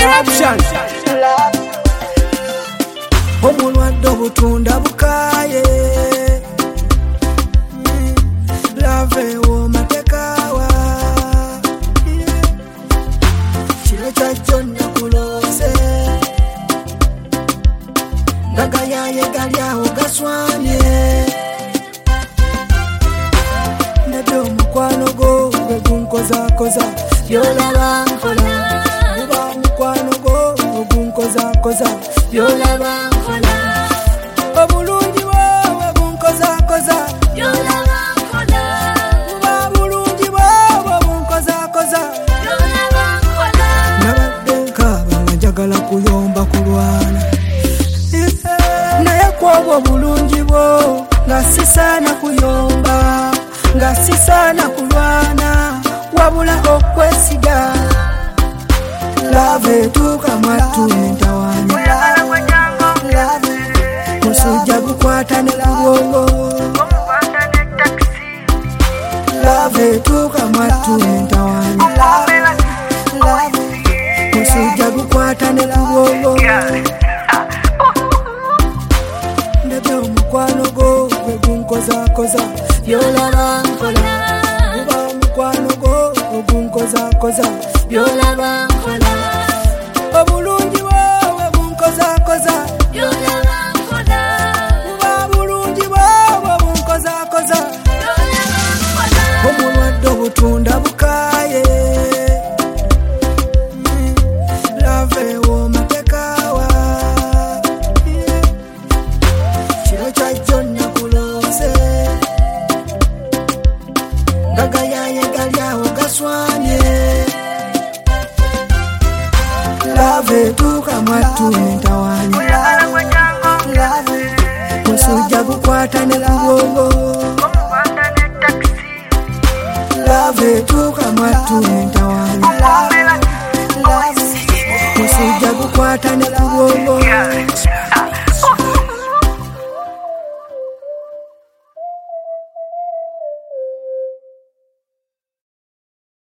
corruption. Omulwadde obutunda bukaye love wooma tekawa kiro kyajjo nakulose gagayaye galyawo gaswamye ndadde omukwano gwo gwe gunkozakoza byolaba nkola oba omukwano gwo gwe gunkozakoza byolaba nkola obulungi bwo bwe gunkozakoza byolaba nkola oba bulungi bwo bwe bunkozakoza byolaba nkola nabadde nkaaba nga njagala kuyomba kulwana naye kwobwo obulungi bwo nga sisaana kuyomba nga sisaana kulwana wabula okwesiga lave etuuka mwattu nentawanya musujja gukwata ne kubwongo lave etuuka mwattu nentawanya musujja gukwata ne kubwongo ndabye omukwano gwo gwe gunkozakoza byolaba nkola oba omukwano gwo gwe gunkozakoza byolaba nkola obulungi bwo bwe bunkozakoza byolaba nkola oba bulungi bwo bwe bunkozakoza byolaba nkola omulwadde obutunda bukaye lave wooma tekawa kiro kyajjo nakulose gagayaye galyawo gaswamye lave etuuka mwattu nentawanya musujja gukwata ne kubwongo lave etuuka mwattu nentawanya musujja gukwata ne kubwongo